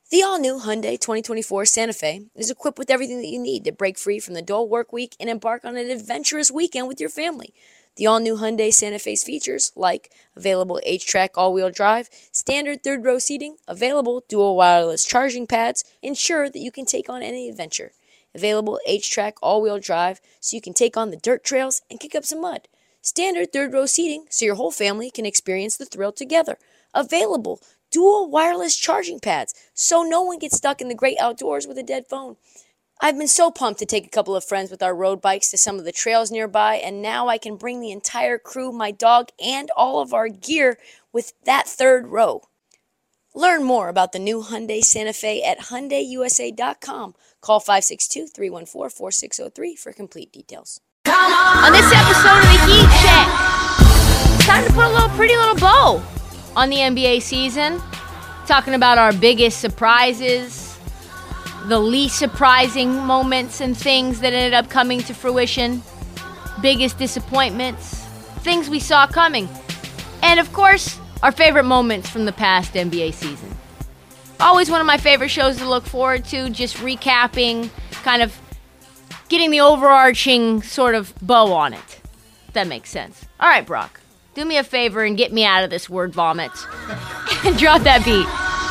The all-new Hyundai 2024 Santa Fe is equipped with everything that you need to break free from the dull work week and embark on an adventurous weekend with your family. The all-new Hyundai Santa Fe's features, like available H-Track all-wheel drive, standard third-row seating, available dual wireless charging pads, ensure that you can take on any adventure. Available H-Track all-wheel drive so you can take on the dirt trails and kick up some mud. Standard third-row seating so your whole family can experience the thrill together. Available dual wireless charging pads so no one gets stuck in the great outdoors with a dead phone. I've been so pumped to take a couple of friends with our road bikes to some of the trails nearby, and now I can bring the entire crew, my dog, and all of our gear with that third row. Learn more about the new Hyundai Santa Fe at HyundaiUSA.com. Call 562-314-4603 for complete details. On this episode of the Heat Check, it's time to put a pretty little bow on the NBA season. Talking about our biggest surprises, the least surprising moments and things that ended up coming to fruition, biggest disappointments, things we saw coming, and of course, our favorite moments from the past NBA season. Always one of my favorite shows to look forward to, just recapping, kind of getting the overarching sort of bow on it, if that makes sense. All right, Brock, do me a favor and get me out of this word vomit. And drop that beat.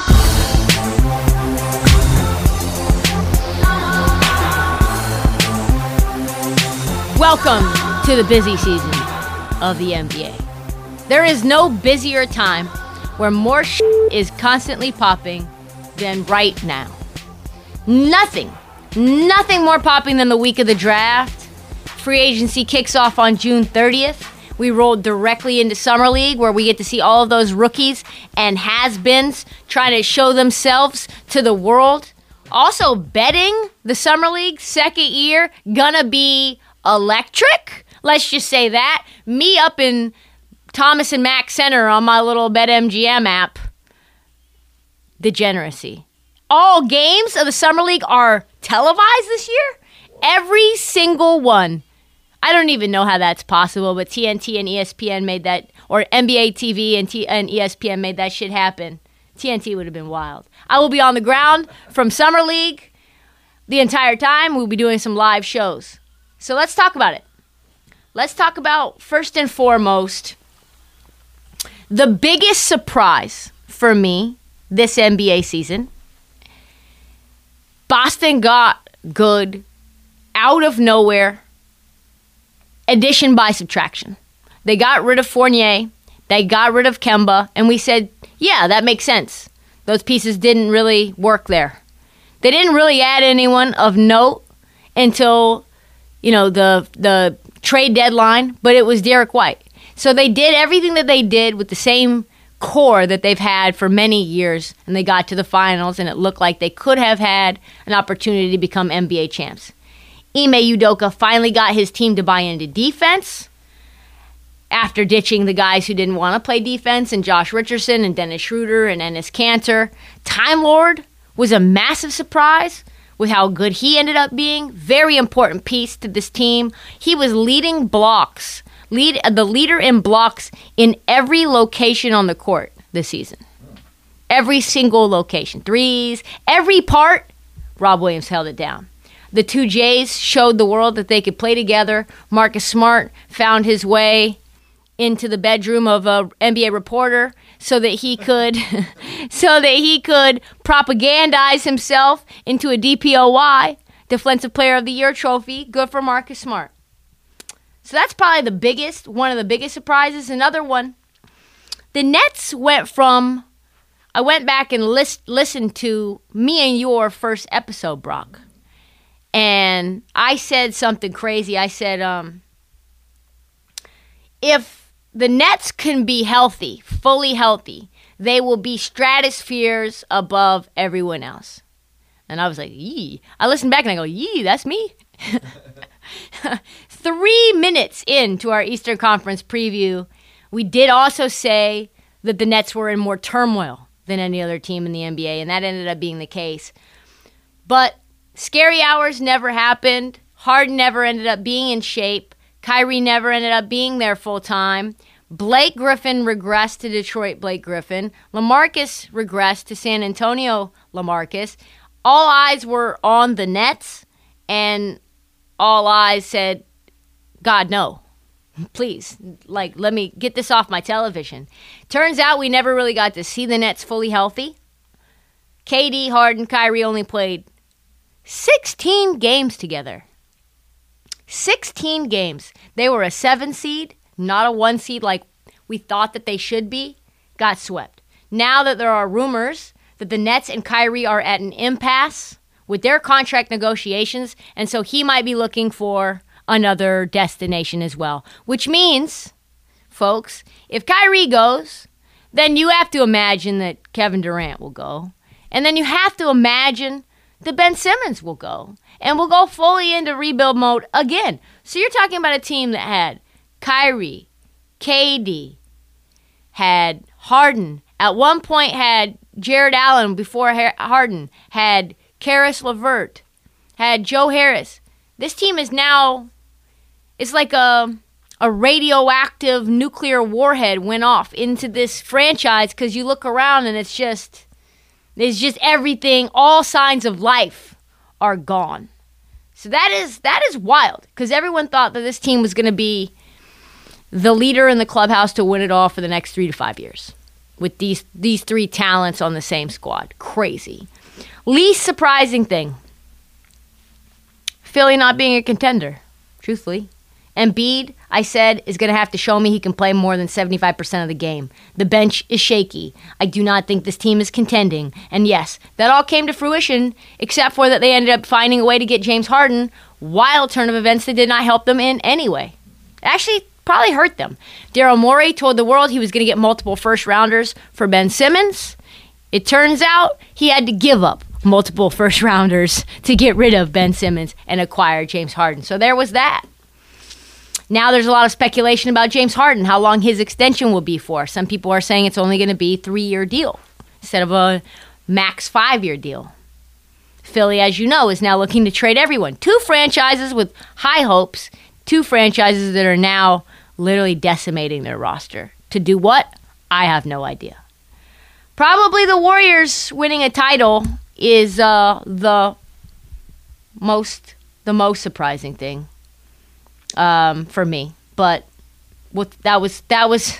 Welcome to the busy season of the NBA. There is no busier time where more is constantly popping than right now. Nothing more popping than the week of the draft. Free agency kicks off on June 30th. We rolled directly into Summer League, where we get to see all of those rookies and has-beens trying to show themselves to the world. Also, betting the Summer League second year gonna be electric. Let's just say that. Me up in Thomas and Mack Center on my little BetMGM app. Degeneracy. All games of the Summer League are televised this year. Every single one. I don't even know how that's possible, but TNT and ESPN made that, or NBA TV and ESPN made that shit happen. TNT would have been wild. I will be on the ground from Summer League the entire time. We'll be doing some live shows. So let's talk about it. Let's talk about, first and foremost, the biggest surprise for me this NBA season. Boston got good out of nowhere. Addition by subtraction. They got rid of Fournier. They got rid of Kemba. And we said, yeah, that makes sense. Those pieces didn't really work there. They didn't really add anyone of note until, the trade deadline. But it was Derek White. So they did everything that they did with the same core that they've had for many years. And they got to the finals. And it looked like they could have had an opportunity to become NBA champs. Ime Udoka finally got his team to buy into defense after ditching the guys who didn't want to play defense, and Josh Richardson and Dennis Schroeder and Enes Kanter. Time Lord was a massive surprise with how good he ended up being. Very important piece to this team. He was leading blocks, the leader in blocks in every location on the court this season. Every single location. Threes, every part, Rob Williams held it down. The two Jays showed the world that they could play together. Marcus Smart found his way into the bedroom of an NBA reporter so that he could propagandize himself into a DPOY, Defensive Player of the Year trophy. Good for Marcus Smart. So that's probably one of the biggest surprises. Another one, the Nets went from, I went back and listened to me and your first episode, Brock. And I said something crazy. I said, if the Nets can be healthy, fully healthy, they will be stratospheres above everyone else. And I was like, yee. I listened back and I go, yee, that's me. 3 minutes into our Eastern Conference preview, we did also say that the Nets were in more turmoil than any other team in the NBA, and that ended up being the case. But scary hours never happened. Harden never ended up being in shape. Kyrie never ended up being there full time. Blake Griffin regressed to Detroit Blake Griffin. LaMarcus regressed to San Antonio LaMarcus. All eyes were on the Nets, and all eyes said, God, no. Please, let me get this off my television. Turns out we never really got to see the Nets fully healthy. KD, Harden, Kyrie only played 16 games together. 16 games. They were a 7 seed, not a 1 seed like we thought that they should be. Got swept. Now that there are rumors that the Nets and Kyrie are at an impasse with their contract negotiations, and so he might be looking for another destination as well. Which means, folks, if Kyrie goes, then you have to imagine that Kevin Durant will go. And then you have to imagine that Ben Simmons will go. And we'll go fully into rebuild mode again. So you're talking about a team that had Kyrie, KD, had Harden, at one point had Jared Allen before Harden, had Karis LeVert, had Joe Harris. This team is now... It's like a radioactive nuclear warhead went off into this franchise because you look around and it's just everything, all signs of life are gone. So that is wild because everyone thought that this team was going to be the leader in the clubhouse to win it all for the next 3 to 5 years with these three talents on the same squad. Crazy. Least surprising thing, Philly not being a contender, truthfully. Embiid, I said, is going to have to show me he can play more than 75% of the game. The bench is shaky. I do not think this team is contending. And yes, that all came to fruition, except for that they ended up finding a way to get James Harden. Wild turn of events that did not help them in anyway. Actually, probably hurt them. Daryl Morey told the world he was going to get multiple first-rounders for Ben Simmons. It turns out he had to give up multiple first-rounders to get rid of Ben Simmons and acquire James Harden. So there was that. Now there's a lot of speculation about James Harden, how long his extension will be for. Some people are saying it's only going to be a 3-year deal instead of a max 5-year deal. Philly, as you know, is now looking to trade everyone. 2 franchises with high hopes, 2 franchises that are now literally decimating their roster. To do what? I have no idea. Probably the Warriors winning a title is the most surprising thing. For me, but that was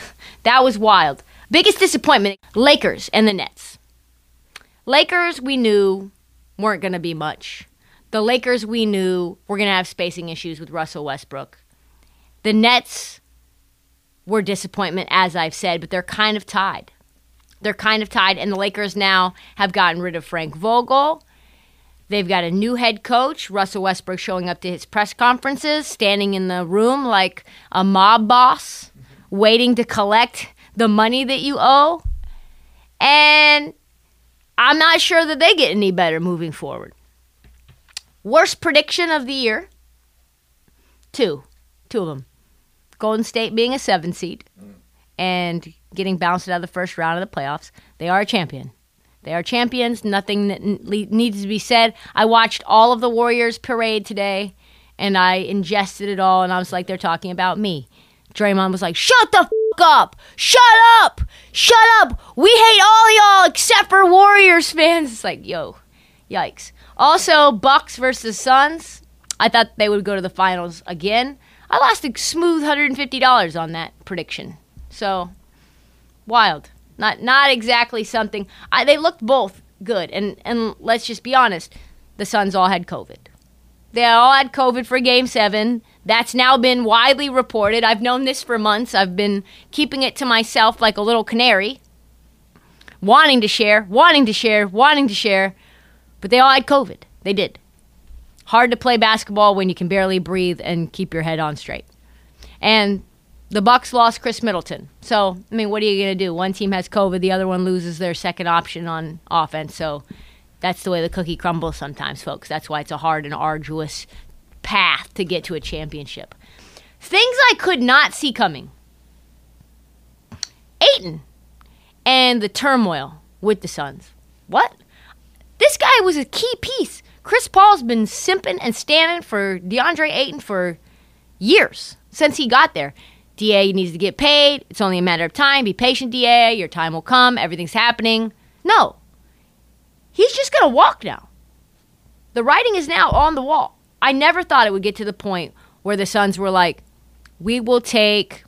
wild. Biggest disappointment: Lakers and the Nets. Lakers we knew weren't going to be much. The Lakers we knew were going to have spacing issues with Russell Westbrook. The Nets were disappointment, as I've said, but they're kind of tied. And the Lakers now have gotten rid of Frank Vogel. They've got a new head coach, Russell Westbrook, showing up to his press conferences, standing in the room like a mob boss, waiting to collect the money that you owe. And I'm not sure that they get any better moving forward. Worst prediction of the year? Two of them. Golden State being a 7 seed and getting bounced out of the first round of the playoffs. They are a champion. They are champions. Nothing that needs to be said. I watched all of the Warriors parade today, and I ingested it all, and I was like, they're talking about me. Draymond was like, shut the f*** up! Shut up! Shut up! We hate all y'all except for Warriors fans. It's like, yo, yikes. Also, Bucks versus Suns. I thought they would go to the finals again. I lost a smooth $150 on that prediction. So, wild. Not exactly something. They looked both good. And let's just be honest. The Suns all had COVID. They all had COVID for Game 7. That's now been widely reported. I've known this for months. I've been keeping it to myself like a little canary. Wanting to share. But they all had COVID. They did. Hard to play basketball when you can barely breathe and keep your head on straight. And the Bucks lost Chris Middleton. So, I mean, what are you going to do? One team has COVID, the other one loses their second option on offense. So that's the way the cookie crumbles sometimes, folks. That's why it's a hard and arduous path to get to a championship. Things I could not see coming. Ayton and the turmoil with the Suns. What? This guy was a key piece. Chris Paul's been simping and standing for DeAndre Ayton for years since he got there. DA needs to get paid. It's only a matter of time. Be patient, DA. Your time will come. Everything's happening. No. He's just going to walk now. The writing is now on the wall. I never thought it would get to the point where the Suns were like, we will take,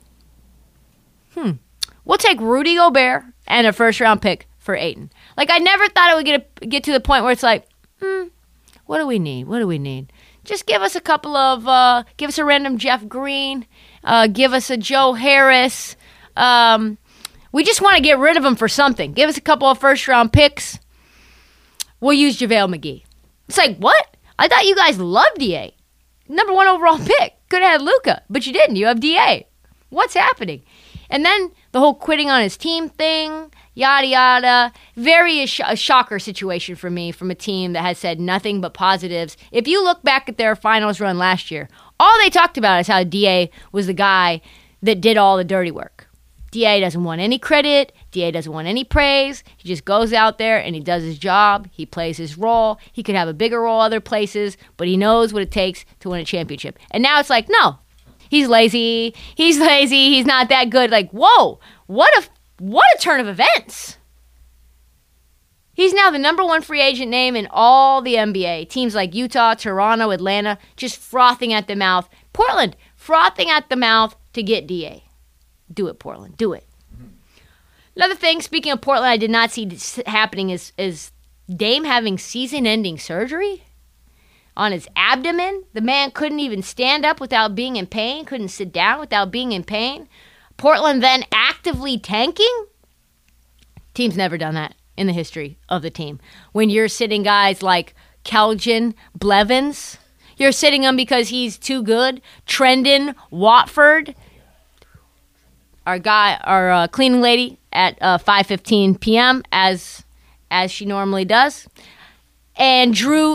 we'll take Rudy Gobert and a first-round pick for Ayton. Like, I never thought it would get to the point where it's like, what do we need? What do we need? Just give us a couple of, give us a random Jeff Green, give us a Joe Harris. We just want to get rid of him for something. Give us a couple of first-round picks. We'll use JaVale McGee. It's like, what? I thought you guys loved DA. Number 1 overall pick. Could have had Luka, but you didn't. You have DA. What's happening? And then the whole quitting on his team thing, yada, yada. Very a shocker situation for me from a team that has said nothing but positives. If you look back at their finals run last year, all they talked about is how DA was the guy that did all the dirty work. DA doesn't want any credit. DA doesn't want any praise. He just goes out there and he does his job. He plays his role. He could have a bigger role other places, but he knows what it takes to win a championship. And now it's like, no, he's lazy. He's lazy. He's not that good. Like, whoa, what a turn of events. He's now the number 1 free agent name in all the NBA. Teams like Utah, Toronto, Atlanta, just frothing at the mouth. Portland, frothing at the mouth to get DA. Do it, Portland. Do it. Another thing, speaking of Portland, I did not see happening is Dame having season-ending surgery on his abdomen. The man couldn't even stand up without being in pain, couldn't sit down without being in pain. Portland then actively tanking. Team's never done that in the history of the team. When you're sitting guys like Keldon Blevins, you're sitting him because he's too good. Trendon Watford, our cleaning lady at 5:15 p.m. as she normally does, and Drew,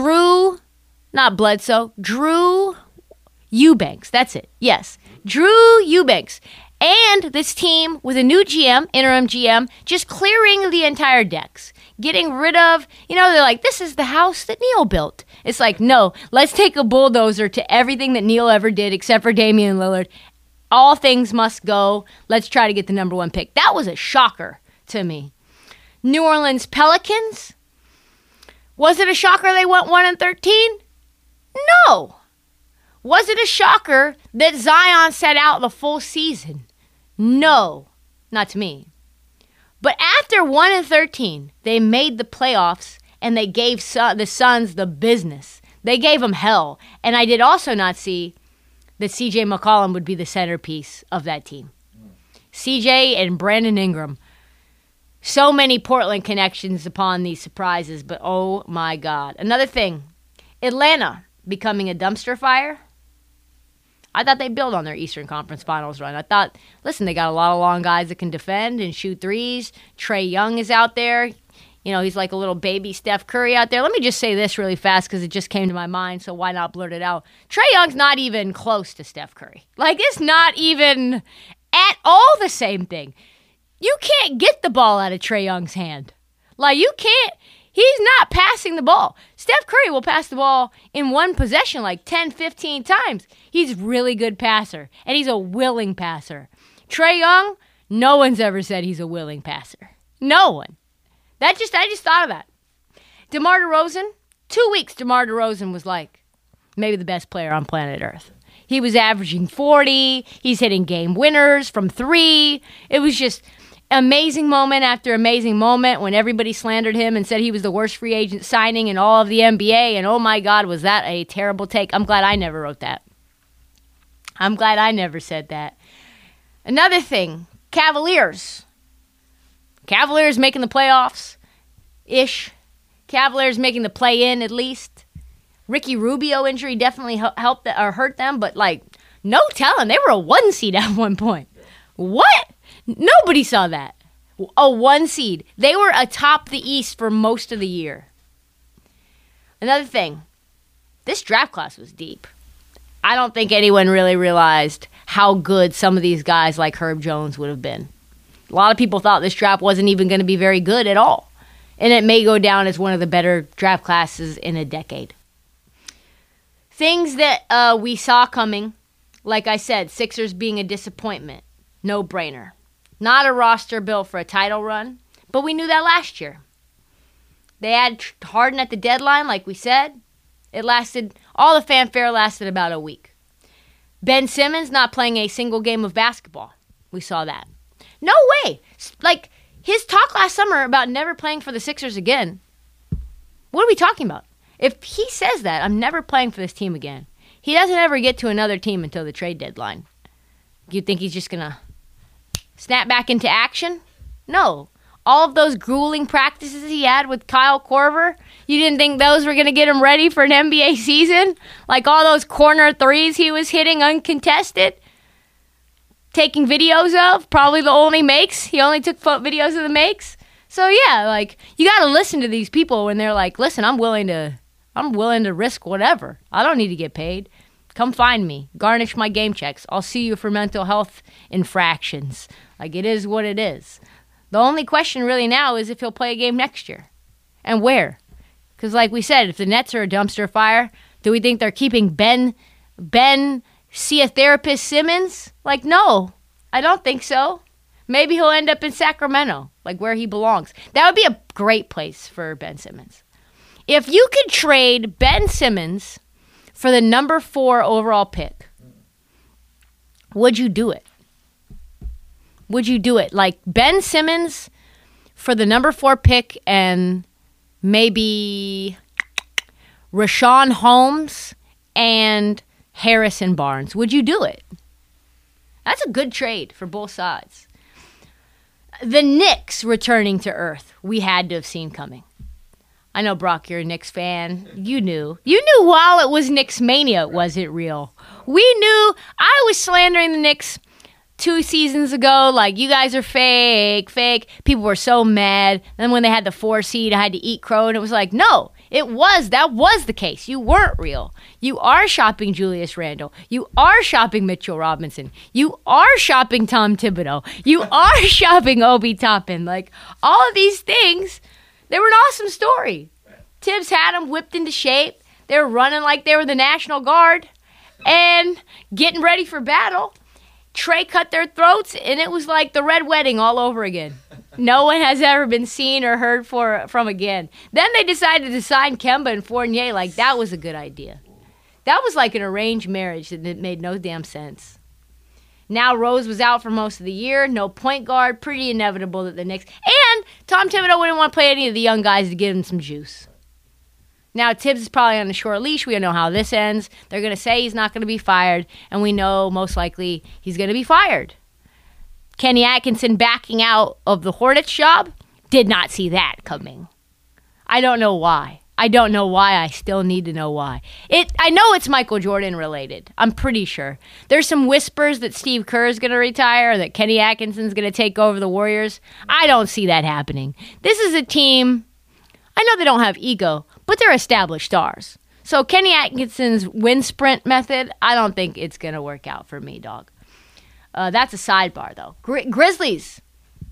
not Bledsoe, Drew Eubanks. That's it. Yes, Drew Eubanks, and this team with a new GM, interim GM, just clearing the entire decks, getting rid of. They're like, this is the house that Neil built. It's like, no, let's take a bulldozer to everything that Neil ever did, except for Damian Lillard. All things must go. Let's try to get the number 1 pick. That was a shocker to me. New Orleans Pelicans. Was it a shocker they went 1-13? No. Was it a shocker that Zion sat out the full season? No. Not to me. But after 1-13, they made the playoffs and they gave the Suns the business. They gave them hell. And I did also not see that C.J. McCollum would be the centerpiece of that team. C.J. and Brandon Ingram. So many Portland connections upon these surprises, but oh my God. Another thing, Atlanta becoming a dumpster fire. I thought they built on their Eastern Conference Finals run. I thought, listen, they got a lot of long guys that can defend and shoot threes. Trae Young is out there. He's like a little baby Steph Curry out there. Let me just say this really fast because it just came to my mind, so why not blurt it out? Trae Young's not even close to Steph Curry. Like, it's not even at all the same thing. You can't get the ball out of Trae Young's hand. Like, you can't. He's not passing the ball. Steph Curry will pass the ball in one possession like 10, 15 times. He's a really good passer, and he's a willing passer. Trae Young, no one's ever said he's a willing passer. No one. I just thought of that. DeMar DeRozan, 2 weeks DeMar DeRozan was like maybe the best player on planet Earth. He was averaging 40. He's hitting game winners from 3. It was just amazing moment after amazing moment when everybody slandered him and said he was the worst free agent signing in all of the NBA. And oh my God, was that a terrible take. I'm glad I never wrote that. I'm glad I never said that. Another thing, Cavaliers making the playoffs-ish. Cavaliers making the play-in at least. Ricky Rubio injury definitely helped or hurt them, but like no telling. They were a 1 seed at one point. What? Nobody saw that. A 1 seed. They were atop the East for most of the year. Another thing, this draft class was deep. I don't think anyone really realized how good some of these guys like Herb Jones would have been. A lot of people thought this draft wasn't even going to be very good at all. And it may go down as one of the better draft classes in a decade. Things that we saw coming Like I said, Sixers being a disappointment. No brainer. Not a roster built for a title run, but we knew that last year. They had Harden at the deadline, like we said. All the fanfare lasted about a week. Ben Simmons not playing a single game of basketball. We saw that. No way. Like, his talk last summer about never playing for the Sixers again. What are we talking about? If he says that, I'm never playing for this team again, he doesn't ever get to another team until the trade deadline. You think he's just going to snap back into action? No. All of those grueling practices he had with Kyle Korver, you didn't think those were going to get him ready for an NBA season? Like all those corner threes he was hitting uncontested, taking videos of, probably the only makes. He only took videos of the makes. So yeah, like, you got to listen to these people when they're like, listen, I'm willing to risk whatever. I don't need to get paid. Come find me. Garnish my game checks. I'll sue you for mental health infractions. Like, it is what it is. The only question really now is if he'll play a game next year. And where. Because like we said, if the Nets are a dumpster fire, do we think they're keeping Ben see a therapist Simmons? Like, no. I don't think so. Maybe he'll end up in Sacramento, like where he belongs. That would be a great place for Ben Simmons. If you could trade Ben Simmons for the number 4 overall pick, would you do it? Would you do it? Like Ben Simmons for the number 4 pick and maybe Rashawn Holmes and Harrison Barnes. Would you do it? That's a good trade for both sides. The Knicks returning to earth, we had to have seen coming. I know, Brock, you're a Knicks fan. You knew. You knew while it was Knicks mania, it wasn't real. We knew. I was slandering the Knicks 2 seasons ago, like, you guys are fake. People were so mad. Then when they had the 4 seed, I had to eat crow, and it was like, no, that was the case. You weren't real. You are shopping Julius Randle. You are shopping Mitchell Robinson. You are shopping Tom Thibodeau. You are shopping Obi Toppin. Like, all of these things, they were an awesome story. Tibbs had them whipped into shape. They were running like they were the National Guard and getting ready for battle. Trey cut their throats, and it was like the Red Wedding all over again. No one has ever been seen or heard from again. Then they decided to sign Kemba and Fournier. Like, that was a good idea. That was like an arranged marriage that made no damn sense. Now Rose was out for most of the year. No point guard. Pretty inevitable that the Knicks. And Tom Thibodeau wouldn't want to play any of the young guys to give him some juice. Now, Tibbs is probably on a short leash. We don't know how this ends. They're going to say he's not going to be fired, and we know most likely he's going to be fired. Kenny Atkinson backing out of the Hornets job, did not see that coming. I don't know why. I still need to know why. I know it's Michael Jordan related. I'm pretty sure. There's some whispers that Steve Kerr is going to retire, that Kenny Atkinson's going to take over the Warriors. I don't see that happening. This is a team, I know they don't have ego, but they're established stars. So Kenny Atkinson's wind sprint method, I don't think it's going to work out for me, dog. That's a sidebar, though. Grizzlies.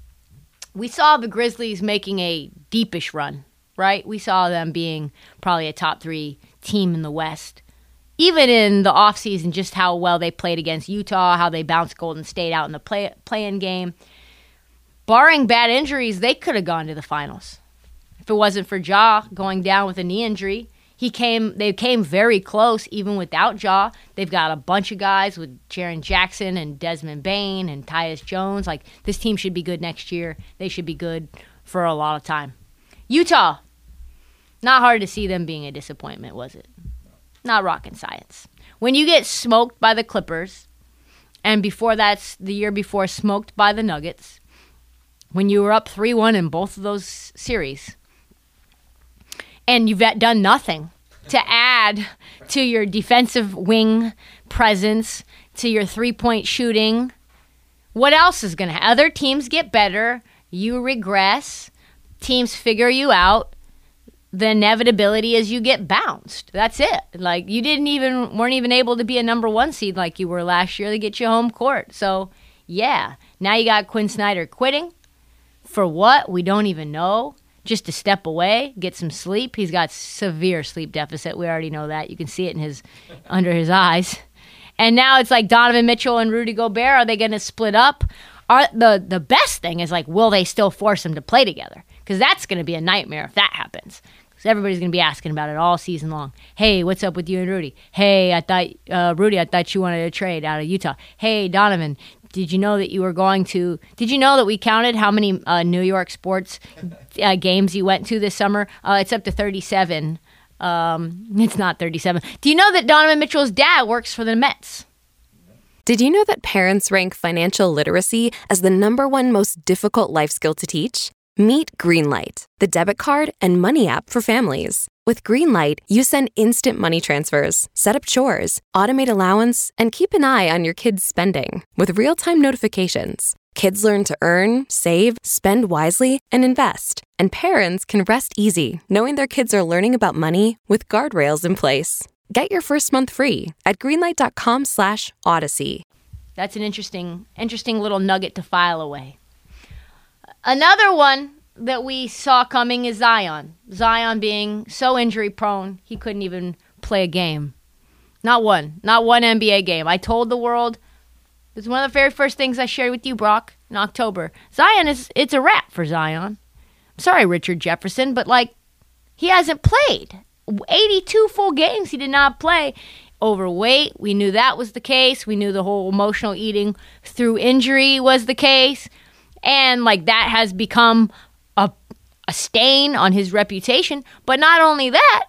We saw the Grizzlies making a deepish run, right? We saw them being probably a top 3 team in the West. Even in the offseason, just how well they played against Utah, how they bounced Golden State out in the play-in game. Barring bad injuries, they could have gone to the finals. If it wasn't for Ja going down with a knee injury, they came very close even without Ja. They've got a bunch of guys with Jaren Jackson and Desmond Bane and Tyus Jones. Like, this team should be good next year. They should be good for a lot of time. Utah, not hard to see them being a disappointment, was it? Not rocket science. When you get smoked by the Clippers, and before that's the year before smoked by the Nuggets, when you were up 3-1 in both of those series, and you've done nothing to add to your defensive wing presence, to your three-point shooting, what else is going to happen? Other teams get better. You regress. Teams figure you out. The inevitability is you get bounced. That's it. Like, you weren't even able to be a number 1 seed like you were last year. They get you home court. So, yeah. Now you got Quinn Snyder quitting. For what? We don't even know. Just to step away, get some sleep. He's got severe sleep deficit. We already know that. You can see it under his eyes. And now it's like Donovan Mitchell and Rudy Gobert. Are they going to split up? The best thing is, like, will they still force them to play together? Because that's going to be a nightmare if that happens. Because everybody's going to be asking about it all season long. Hey, what's up with you and Rudy? Hey, Rudy, I thought you wanted to trade out of Utah. Hey, Donovan, did you know that you were going to? Did you know that we counted how many New York sports games you went to this summer? It's up to 37. It's not 37. Do you know that Donovan Mitchell's dad works for the Mets? Did you know that parents rank financial literacy as the #1 most difficult life skill to teach? Meet Greenlight, the debit card and money app for families. With Greenlight, you send instant money transfers, set up chores, automate allowance, and keep an eye on your kids' spending with real-time notifications. Kids learn to earn, save, spend wisely, and invest. And parents can rest easy knowing their kids are learning about money with guardrails in place. Get your first month free at greenlight.com/Odyssey. That's an interesting little nugget to file away. Another one that we saw coming is Zion. Zion being so injury prone, he couldn't even play a game. Not one NBA game. I told the world, it was one of the very first things I shared with you, Brock, in October. It's a wrap for Zion. I'm sorry, Richard Jefferson, but like, he hasn't played. 82 full games he did not play. Overweight, we knew that was the case. We knew the whole emotional eating through injury was the case. And like, that has become a stain on his reputation. But not only that,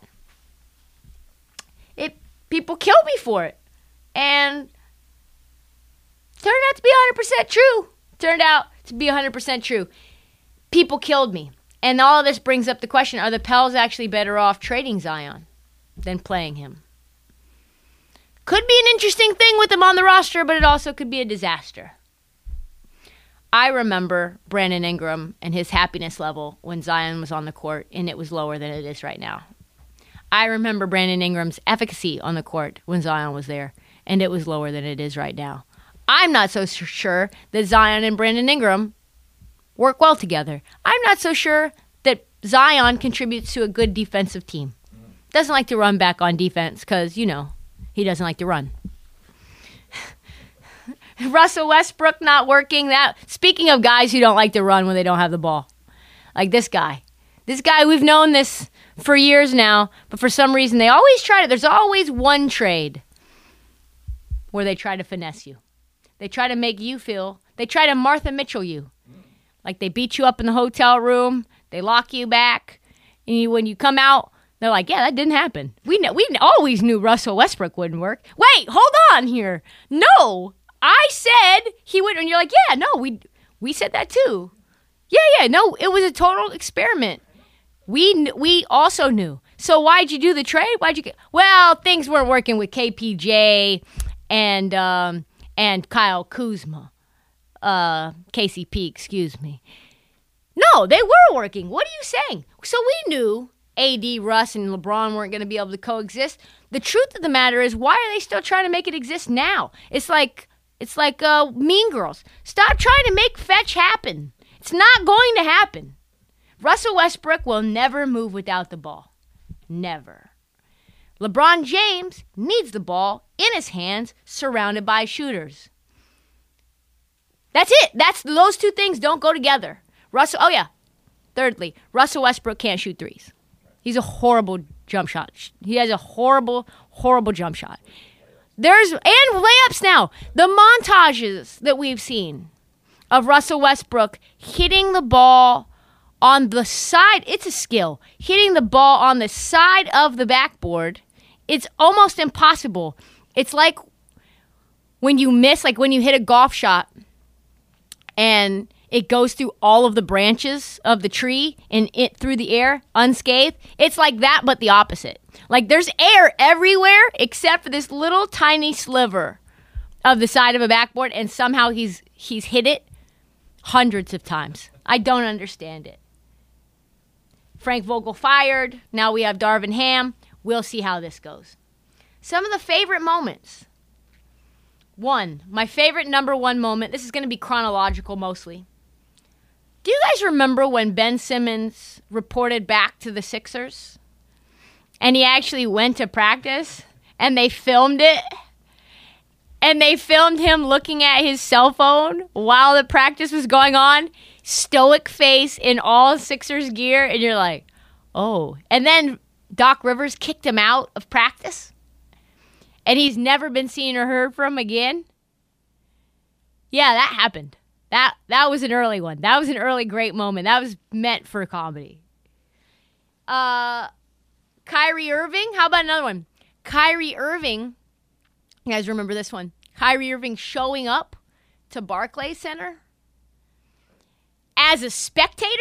people killed me for it. And turned out to be 100% true. People killed me. And all of this brings up the question, are the Pels actually better off trading Zion than playing him? Could be an interesting thing with him on the roster, but it also could be a disaster. I remember Brandon Ingram and his happiness level when Zion was on the court, and it was lower than it is right now. I remember Brandon Ingram's efficacy on the court when Zion was there, and it was lower than it is right now. I'm not so sure that Zion and Brandon Ingram work well together. I'm not so sure that Zion contributes to a good defensive team. Doesn't like to run back on defense because, he doesn't like to run. Russell Westbrook not working. Speaking of guys who don't like to run when they don't have the ball. Like this guy. This guy, we've known this for years now, but for some reason they always try to. There's always one trade where they try to finesse you. They try to make you feel, they try to Martha Mitchell you. Like they beat you up in the hotel room, they lock you back, and when you come out, they're like, yeah, that didn't happen. We always knew Russell Westbrook wouldn't work. Wait, hold on here. No, I said he would, and you're like, yeah, no, we said that too. Yeah, no, it was a total experiment. We also knew. So why'd you do the trade? Well, things weren't working with KPJ and Kyle Kuzma. KCP, excuse me. No, they were working. What are you saying? So we knew AD, Russ, and LeBron weren't going to be able to coexist. The truth of the matter is, why are they still trying to make it exist now? It's like Mean Girls. Stop trying to make fetch happen. It's not going to happen. Russell Westbrook will never move without the ball. Never. LeBron James needs the ball in his hands, surrounded by shooters. That's it. Those two things don't go together. Thirdly, Russell Westbrook can't shoot threes. He's a horrible jump shot. He has a horrible, horrible jump shot. And layups now. The montages that we've seen of Russell Westbrook hitting the ball on the side, it's a skill. Hitting the ball on the side of the backboard, it's almost impossible. It's like when you miss, like when you hit a golf shot and it goes through all of the branches of the tree and it through the air unscathed. It's like that, but the opposite. Like there's air everywhere except for this little tiny sliver of the side of a backboard, and somehow he's hit it hundreds of times. I don't understand it. Frank Vogel fired. Now we have Darvin Ham. We'll see how this goes. Some of the favorite moments. My favorite number one moment. This is going to be chronological mostly. Do you guys remember when Ben Simmons reported back to the Sixers? And he actually went to practice and they filmed it? And they filmed him looking at his cell phone while the practice was going on. Stoic face in all Sixers gear. And you're like, oh. And then Doc Rivers kicked him out of practice. And he's never been seen or heard from again. Yeah, that happened. That was an early one. That was an early great moment. That was meant for comedy. Kyrie Irving. How about another one? Kyrie Irving. You guys remember this one? Kyrie Irving showing up to Barclays Center as a spectator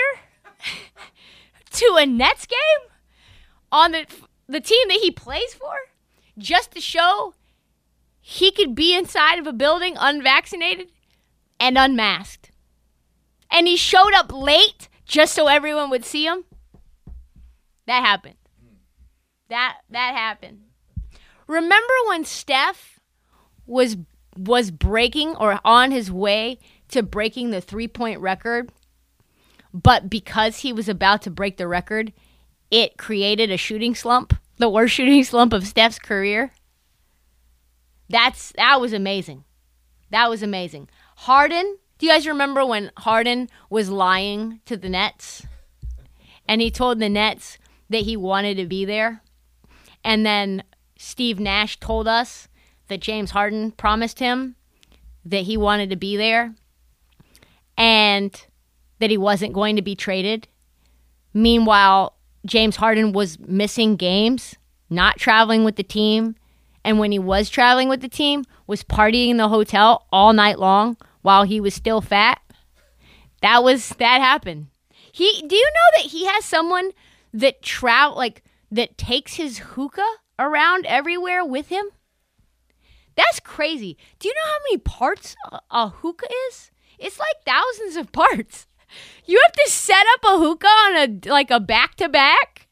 to a Nets game on the team that he plays for, just to show he could be inside of a building unvaccinated and unmasked. And he showed up late just so everyone would see him. That happened. That happened. Remember when Steph was breaking or on his way to breaking the 3-point record, but because he was about to break the record, it created a shooting slump, the worst shooting slump of Steph's career? That was amazing. That was amazing. Harden, do you guys remember when Harden was lying to the Nets? And he told the Nets that he wanted to be there. And then Steve Nash told us that James Harden promised him that he wanted to be there and that he wasn't going to be traded. Meanwhile, James Harden was missing games, not traveling with the team, and when he was traveling with the team, was partying in the hotel all night long while he was still fat. That happened. Do you know that he has someone that that takes his hookah around everywhere with him? That's crazy. Do you know how many parts a hookah is? It's like thousands of parts. You have to set up a hookah on a back-to-back?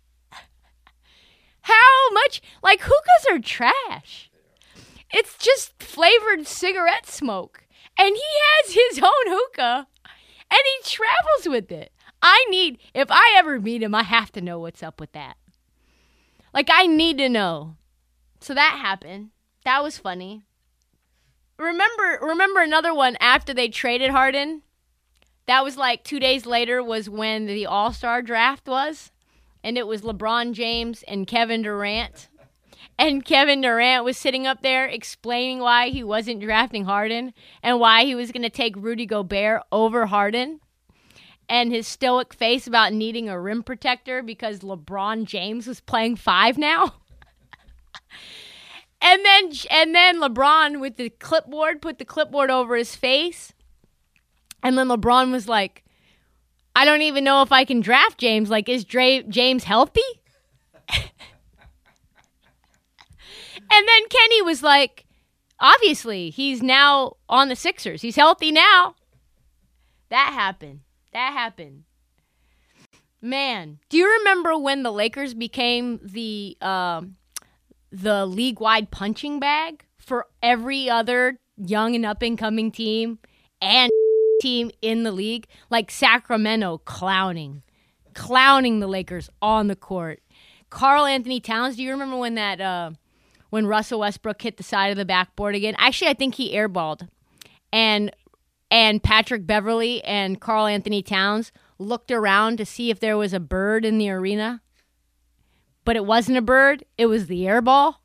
How much? Like, hookahs are trash. It's just flavored cigarette smoke. And he has his own hookah, and he travels with it. If I ever meet him, I have to know what's up with that. Like, I need to know. So that happened. That was funny. Remember another one after they traded Harden? That was like 2 days later was when the All-Star draft was. And it was LeBron James and Kevin Durant. And Kevin Durant was sitting up there explaining why he wasn't drafting Harden and why he was going to take Rudy Gobert over Harden. And his stoic face about needing a rim protector because LeBron James was playing 5 now. And then LeBron with the clipboard put the clipboard over his face. And then LeBron was like, I don't even know if I can draft James. Like, is James healthy? And then Kenny was like, obviously, he's now on the Sixers. He's healthy now. That happened. Man, do you remember when the Lakers became the league-wide punching bag for every other young and up-and-coming team and team in the league? Like Sacramento clowning the Lakers on the court. Karl Anthony Towns, do you remember when that when Russell Westbrook hit the side of the backboard again? Actually, I think he airballed. And Patrick Beverley and Karl Anthony Towns looked around to see if there was a bird in the arena. But it wasn't a bird. It was the air ball.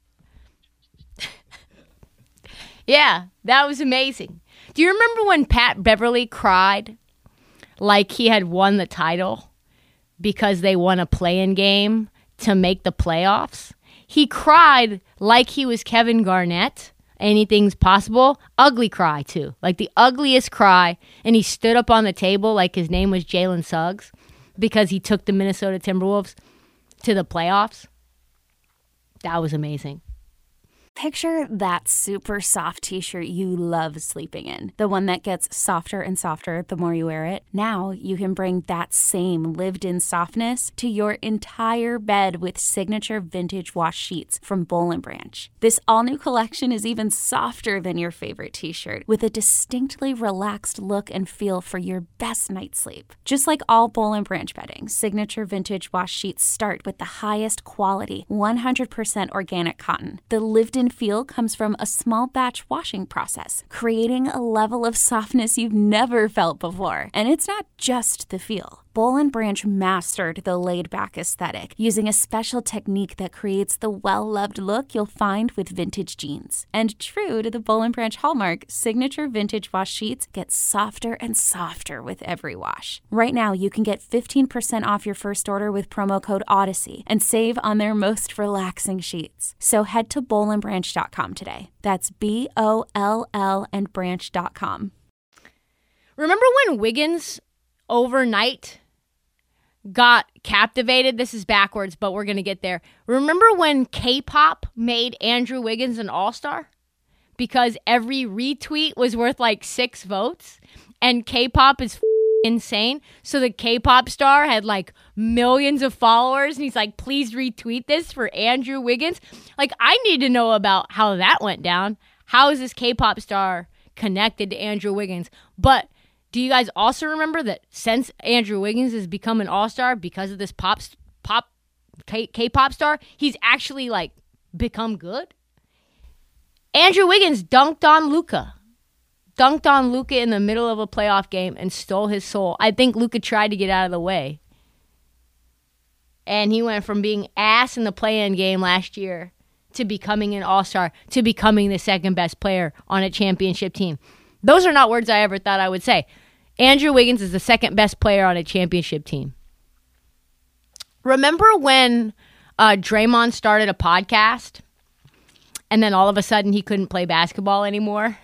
Yeah, that was amazing. Do you remember when Pat Beverley cried like he had won the title because they won a play-in game to make the playoffs? He cried like he was Kevin Garnett. Anything's possible. Ugly cry, too. Like the ugliest cry. And he stood up on the table like his name was Jalen Suggs because he took the Minnesota Timberwolves to the playoffs. That was amazing. Picture that super soft t-shirt you love sleeping in. The one that gets softer and softer the more you wear it. Now you can bring that same lived-in softness to your entire bed with signature vintage wash sheets from Boll & Branch. This all-new collection is even softer than your favorite t-shirt with a distinctly relaxed look and feel for your best night's sleep. Just like all Boll & Branch bedding, signature vintage wash sheets start with the highest quality, 100% organic cotton. The lived-in in feel comes from a small batch washing process, creating a level of softness you've never felt before. And it's not just the feel. Boll & Branch mastered the laid-back aesthetic using a special technique that creates the well-loved look you'll find with vintage jeans. And true to the Boll & Branch hallmark, signature vintage wash sheets get softer and softer with every wash. Right now, you can get 15% off your first order with promo code Odyssey and save on their most relaxing sheets. So head to bollandbranch.com today. That's BOLL and branch.com. Remember when Wiggins overnight got captivated? This is backwards, but we're going to get there. Remember when K-pop made Andrew Wiggins an all-star? Because every retweet was worth like 6 votes, and K-pop is insane. So the K-pop star had like millions of followers, and he's like, please retweet this for Andrew Wiggins. Like, I need to know about how that went down. How is this K-pop star connected to Andrew Wiggins? But do you guys also remember that since Andrew Wiggins has become an all-star because of this K-pop star, he's actually like become good? Andrew Wiggins dunked on Luka in the middle of a playoff game and stole his soul. I think Luka tried to get out of the way. And he went from being ass in the play-in game last year to becoming an all-star, to becoming the second best player on a championship team. Those are not words I ever thought I would say. Andrew Wiggins is the second best player on a championship team. Remember when Draymond started a podcast and then all of a sudden he couldn't play basketball anymore?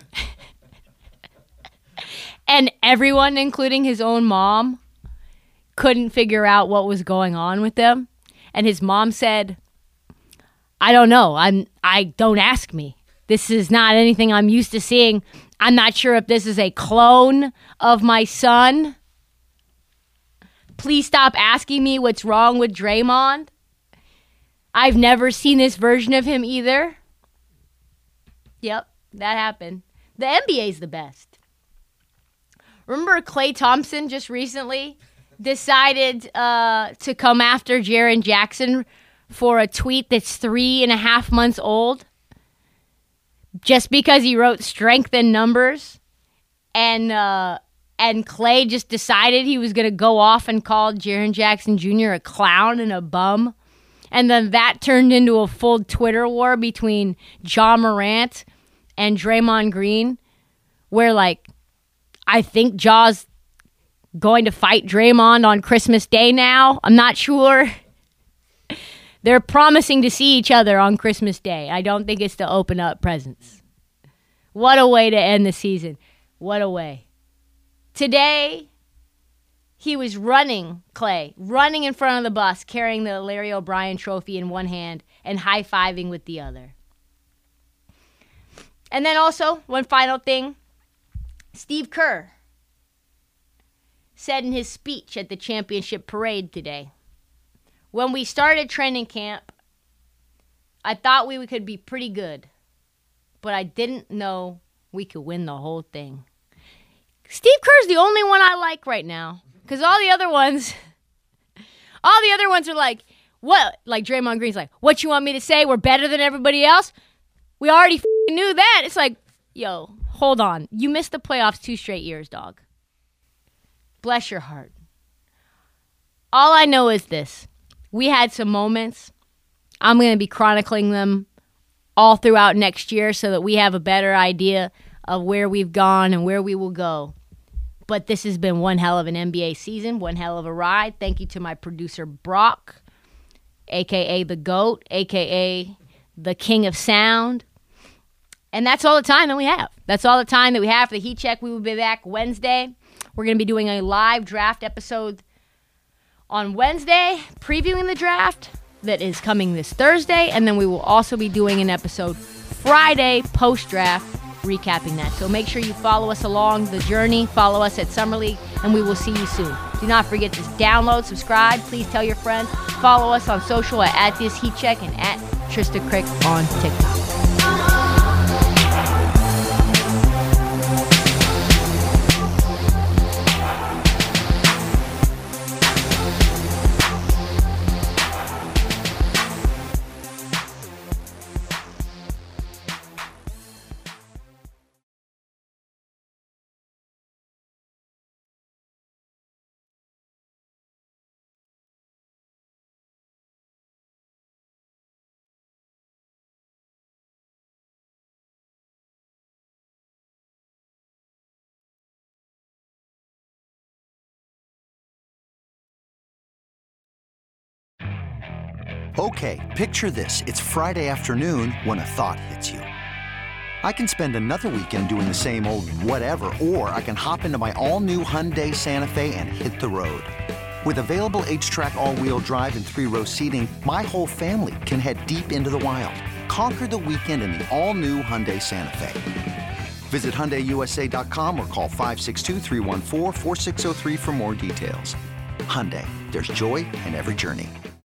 And everyone, including his own mom, couldn't figure out what was going on with him. And his mom said, I don't know. I don't ask me. This is not anything I'm used to seeing. I'm not sure if this is a clone of my son. Please stop asking me what's wrong with Draymond. I've never seen this version of him either. Yep, that happened. The NBA's the best. Remember Klay Thompson just recently decided to come after Jaren Jackson for a tweet that's 3.5 months old? Just because he wrote strength in numbers, and Klay just decided he was going to go off and call Jaren Jackson Jr. a clown and a bum. And then that turned into a full Twitter war between Ja Morant and Draymond Green, where, like, I think Ja's going to fight Draymond on Christmas Day now. I'm not sure. They're promising to see each other on Christmas Day. I don't think it's to open up presents. What a way to end the season. What a way. Today, he was running, Klay, running in front of the bus, carrying the Larry O'Brien trophy in one hand and high-fiving with the other. And then also, one final thing. Steve Kerr said in his speech at the championship parade today, when we started training camp, I thought we could be pretty good, but I didn't know we could win the whole thing. Steve Kerr's the only one I like right now, because all the other ones are like, what? Like Draymond Green's like, what you want me to say? We're better than everybody else? We already knew that. It's like, yo, hold on. You missed the playoffs 2 straight years, dog. Bless your heart. All I know is this. We had some moments. I'm going to be chronicling them all throughout next year so that we have a better idea of where we've gone and where we will go. But this has been one hell of an NBA season, one hell of a ride. Thank you to my producer, Brock, a.k.a. the GOAT, a.k.a. the King of Sound. And that's all the time that we have. That's all the time that we have for the Heat Check. We will be back Wednesday. We're going to be doing a live draft episode on Wednesday, previewing the draft that is coming this Thursday, and then we will also be doing an episode Friday post-draft recapping that. So make sure you follow us along the journey, follow us at Summer League, and we will see you soon. Do not forget to download, subscribe, please tell your friends, follow us on social at This Heat Check and at Trista Crick on TikTok. Okay, picture this. It's Friday afternoon when a thought hits you. I can spend another weekend doing the same old whatever, or I can hop into my all-new Hyundai Santa Fe and hit the road. With available H-Track all-wheel drive and 3-row seating, my whole family can head deep into the wild. Conquer the weekend in the all-new Hyundai Santa Fe. Visit HyundaiUSA.com or call 562-314-4603 for more details. Hyundai, there's joy in every journey.